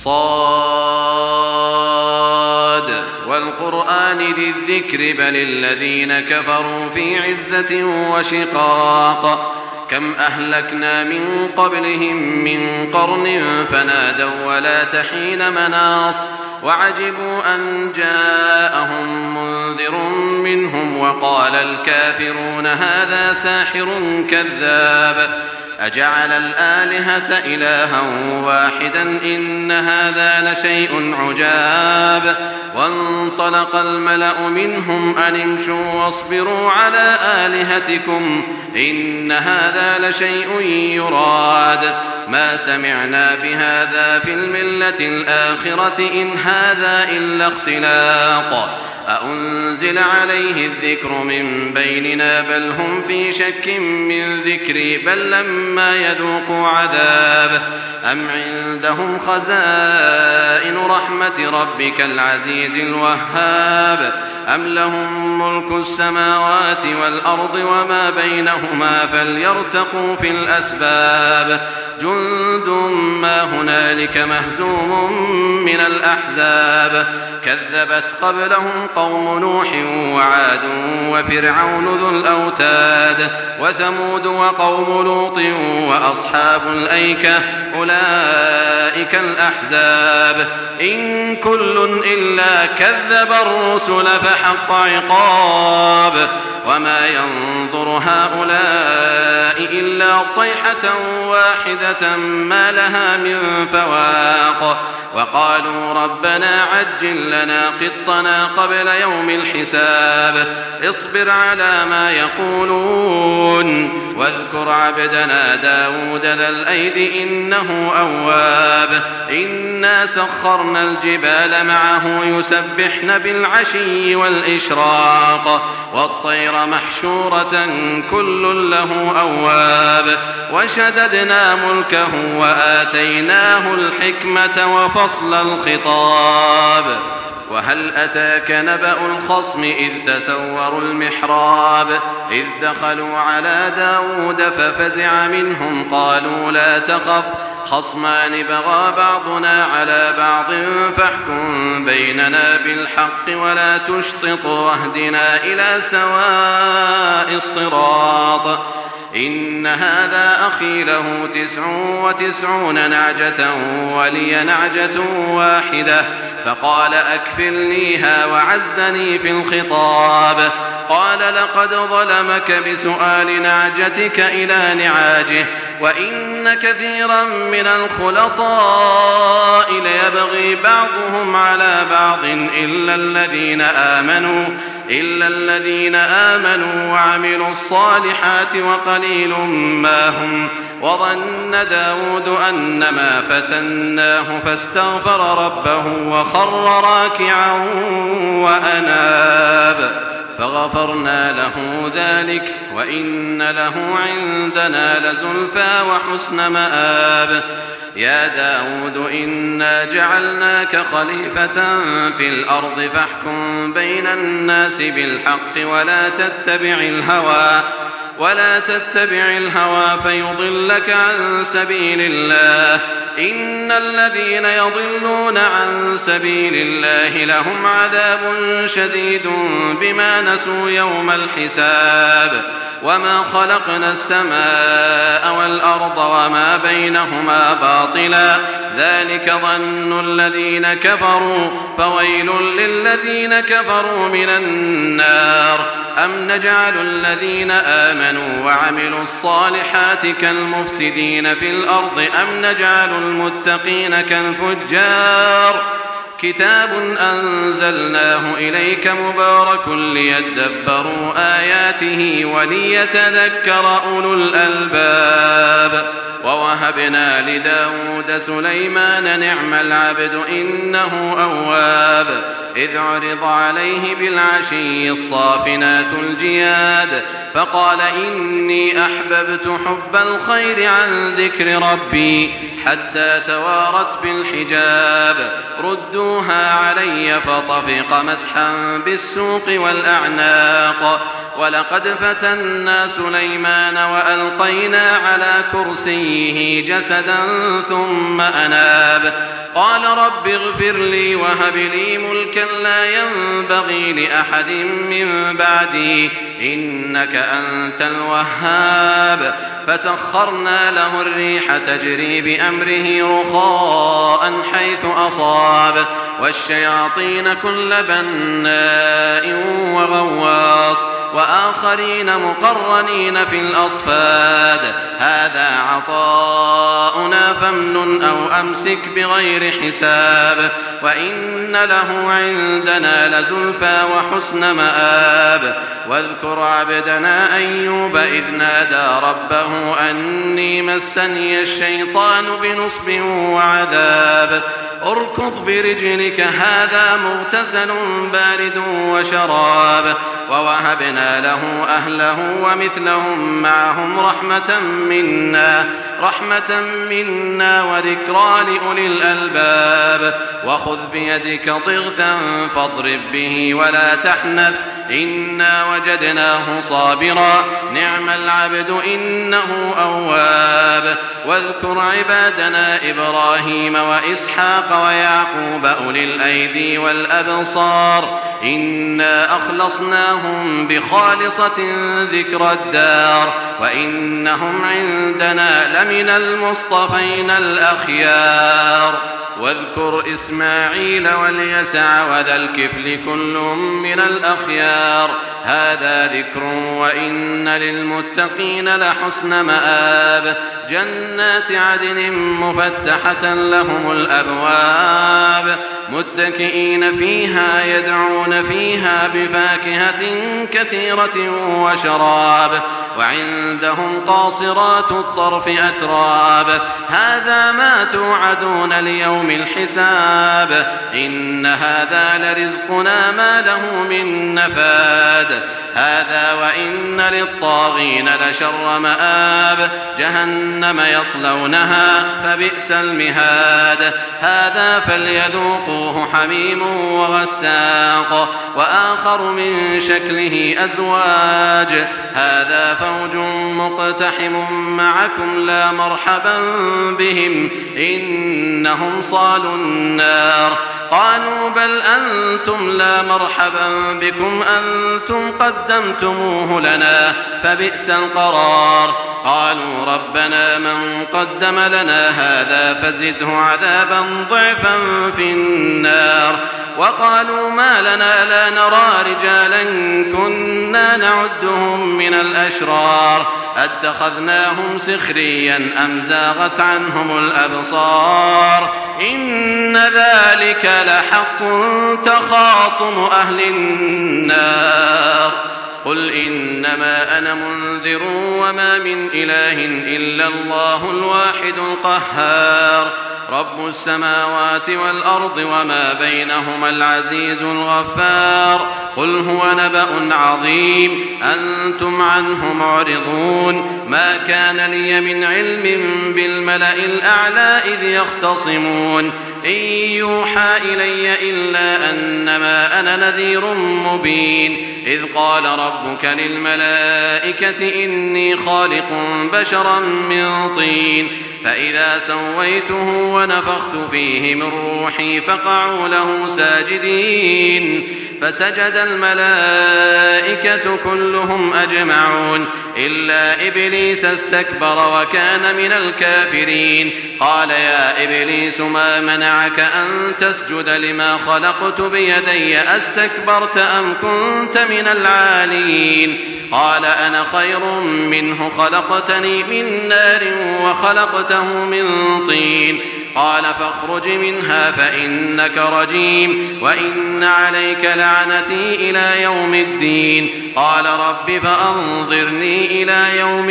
صاد والقرآن ذي الذكر بل الذين كفروا في عزة وشقاق كم أهلكنا من قبلهم من قرن فنادوا ولا تحين مناص وعجبوا أن جاءهم منذر منهم وقال الكافرون هذا ساحر كذاب أجعل الآلهة إلها واحدا إن هذا لشيء عجاب وانطلق الملأ منهم أن امشوا واصبروا على آلهتكم إن هذا لشيء يراد ما سمعنا بهذا في الملة الآخرة إن هذا إلا اختلاق أأنزل عليه الذكر من بيننا بل هم في شك من ذكري بل لما يذوقوا عذاب أم عندهم خزائن رحمة ربك العزيز الوهاب أم لهم ملك السماوات والأرض وما بينهما فليرتقوا في الأسباب جند ما هنالك مهزوم من الأحزاب كذبت قبلهم قوم نوح وعاد وفرعون ذو الأوتاد وثمود وقوم لوط وأصحاب الأيكة أولئك الأحزاب إن كل إلا كذب الرسل فحق عقاب وما ينظر هؤلاء إلا صيحة واحدة ما لها من فواق وقالوا ربنا عجل لنا قطنا قبل يوم الحساب اصبر على ما يقولون واذكر عبدنا داود ذا الأيد إنه أواب إنا سخرنا الجبال معه يسبحن بالعشي والإشراق والطير محشورة كل له أواب وشددنا ملكه وآتيناه الحكمة وفصل الخطاب وهل أتاك نبأ الخصم إذ تسوروا المحراب إذ دخلوا على داود ففزع منهم قالوا لا تخف خصمان بغى بعضنا على بعض فاحكم بيننا بالحق ولا تشطط واهدنا إلى سواء الصراط إن هذا أخي له 99 نعجة ولي نعجة واحدة فقال أكفلنيها وعزني في الخطاب قال لقد ظلمك بسؤال نعجتك إلى نعاجه وإن كثيرا من الخلطاء ليبغي بعضهم على بعض إلا الذين آمنوا وعملوا الصالحات وقليل ما هم وظن داود أنما فتناه فاستغفر ربه وخر راكعا وأناب فغفرنا له ذلك وإن له عندنا لزلفى وحسن مآب يا داود إنا جعلناك خليفة في الأرض فاحكم بين الناس بالحق ولا تتبع الهوى فيضلك عن سبيل الله إن الذين يضلون عن سبيل الله لهم عذاب شديد بما نسوا يوم الحساب وما خلقنا السماء والأرض وما بينهما باطلا ذلك ظن الذين كفروا فويل للذين كفروا من النار أم نجعل الذين آمنوا وعملوا الصالحات كالمفسدين في الأرض أم نجعل المتقين كالفجار كتاب أنزلناه إليك مبارك ليدبروا آياته وليتذكر أولو الألباب ووهبنا لداود سليمان نعم العبد إنه أواب إذ عرض عليه بالعشي الصافنات الجياد فقال إني أحببت حب الخير عن ذكر ربي حتى توارت بالحجاب ردوها علي فطفق مسحا بالسوق والأعناق ولقد فتنا سليمان وألقينا على كرسيه جسدا ثم أناب قال رب اغفر لي وهب لي ملكا لا ينبغي لأحد من بعدي إنك أنت الوهاب فسخرنا له الريح تجري بأمره رخاء حيث أصاب والشياطين كل بناء وغواص وآخرين مقرنين في الأصفاد هذا عطاؤنا فامنن أو أمسك بغير حساب وإن له عندنا لزلفى وحسن مآب واذكر عبدنا أيوب إذ نادى ربه أني مسني الشيطان بنصب وعذاب اركض برجلك هذا مغتسل بارد وشراب ووهبنا له أهله ومثلهم معهم رحمة منا وذكرى لأولي الألباب وخذ بيدك ضغثا فاضرب به ولا تحنث إنا وجدناه صابرا نعم العبد إنه أواب واذكر عبادنا إبراهيم وإسحاق ويعقوب أولي الأيدي والأبصار إنا أخلصناهم بخالصة ذكر الدار وإنهم عندنا لمن المصطفين الأخيار واذكر إسماعيل واليسع وذا الكفل كل من الأخيار هذا ذكر وإن للمتقين لحسن مآب جنات عدن مفتحة لهم الأبواب متكئين فيها يدعون فيها بفاكهة كثيرة وشراب وعندهم قاصرات الطرف أتراب هذا ما توعدون ليوم الحساب إن هذا لرزقنا ما له من نفاد هذا وإن للطاغين لشر مآب جهنم يصلونها فبئس المهاد هذا فليذوقوه حميم وغساق وآخر من شكله أزواج هذا فوج مقتحم معكم لا مرحبا بهم إنهم صالوا النار قالوا بل أنتم لا مرحبا بكم أنتم قدمتموه لنا فبئس القرار قالوا ربنا من قدم لنا هذا فزده عذابا ضعفا في النار وقالوا ما لنا لا نرى رجالا كنا نعدهم من الأشرار أتخذناهم سخريا أم زاغت عنهم الأبصار إن ذلك لحق تخاصم أهل النار قل إنما أنا منذر وما من إله إلا الله الواحد القهار رب السماوات والأرض وما بينهما العزيز الغفار قل هو نبأ عظيم أنتم عنه معرضون ما كان لي من علم بالملأ الأعلى إذ يختصمون إن يوحى إلي إلا أنما أنا نذير مبين إذ قال ربك للملائكة إني خالق بشرا من طين فإذا سويته ونفخت فيه من روحي فقعوا له ساجدين فسجد الملائكة كلهم أجمعون إلا إبليس استكبر وكان من الكافرين قال يا إبليس ما منعك أن تسجد لما خلقت بيدي أستكبرت أم كنت من العالين قال أنا خير منه خلقتني من نار وخلقته من طين قال فاخرج منها فإنك رجيم وإن عليك لعنتي إلى يوم الدين قال رب فأنظرني إلى يوم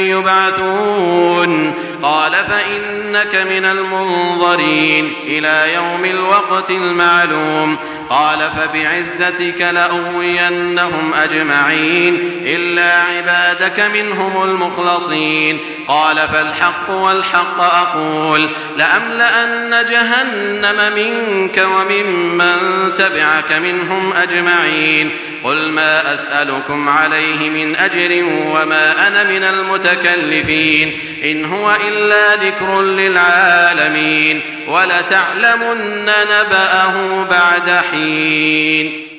يبعثون قال فإنك من المنظرين إلى يوم الوقت المعلوم قال فبعزتك لأغوينهم أجمعين إلا عبادك منهم المخلصين قال فالحق والحق أقول لأملأن جهنم منك وممن تبعك منهم أجمعين قل ما أسألكم عليه من أجر وما أنا من المتكلفين إن هو إلا ذكر للعالمين ولتعلمن نبأه بعد حين.